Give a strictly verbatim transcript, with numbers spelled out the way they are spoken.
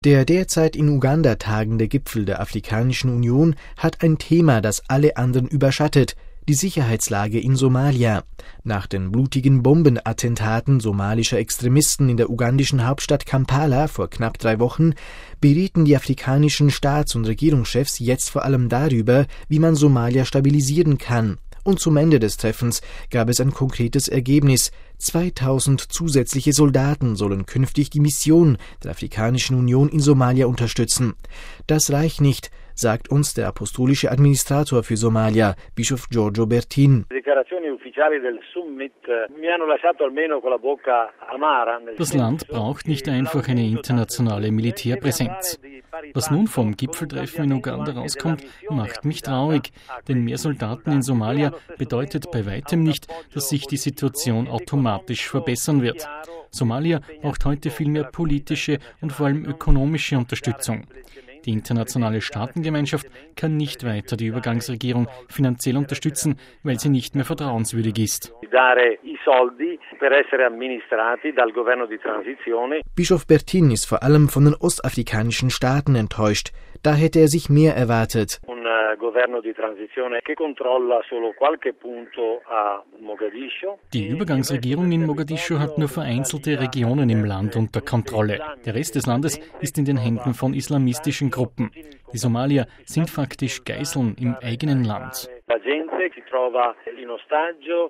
Der derzeit in Uganda tagende Gipfel der Afrikanischen Union hat ein Thema, das alle anderen überschattet: die Sicherheitslage in Somalia. Nach den blutigen Bombenattentaten somalischer Extremisten in der ugandischen Hauptstadt Kampala vor knapp drei Wochen berieten die afrikanischen Staats- und Regierungschefs jetzt vor allem darüber, wie man Somalia stabilisieren kann. Und zum Ende des Treffens gab es ein konkretes Ergebnis: zweitausend zusätzliche Soldaten sollen künftig die Mission der Afrikanischen Union in Somalia unterstützen. Das reicht nicht, sagt uns der apostolische Administrator für Somalia, Bischof Giorgio Bertin. Das Land braucht nicht einfach eine internationale Militärpräsenz. Was nun vom Gipfeltreffen in Uganda rauskommt, macht mich traurig, denn mehr Soldaten in Somalia bedeutet bei weitem nicht, dass sich die Situation automatisch verbessern wird. Somalia braucht heute viel mehr politische und vor allem ökonomische Unterstützung. Die internationale Staatengemeinschaft kann nicht weiter die Übergangsregierung finanziell unterstützen, weil sie nicht mehr vertrauenswürdig ist. Bischof Bertin ist vor allem von den ostafrikanischen Staaten enttäuscht. Da hätte er sich mehr erwartet. Die Übergangsregierung in Mogadischu hat nur vereinzelte Regionen im Land unter Kontrolle. Der Rest des Landes ist in den Händen von islamistischen Gruppen. Die Somalier sind faktisch Geiseln im eigenen Land.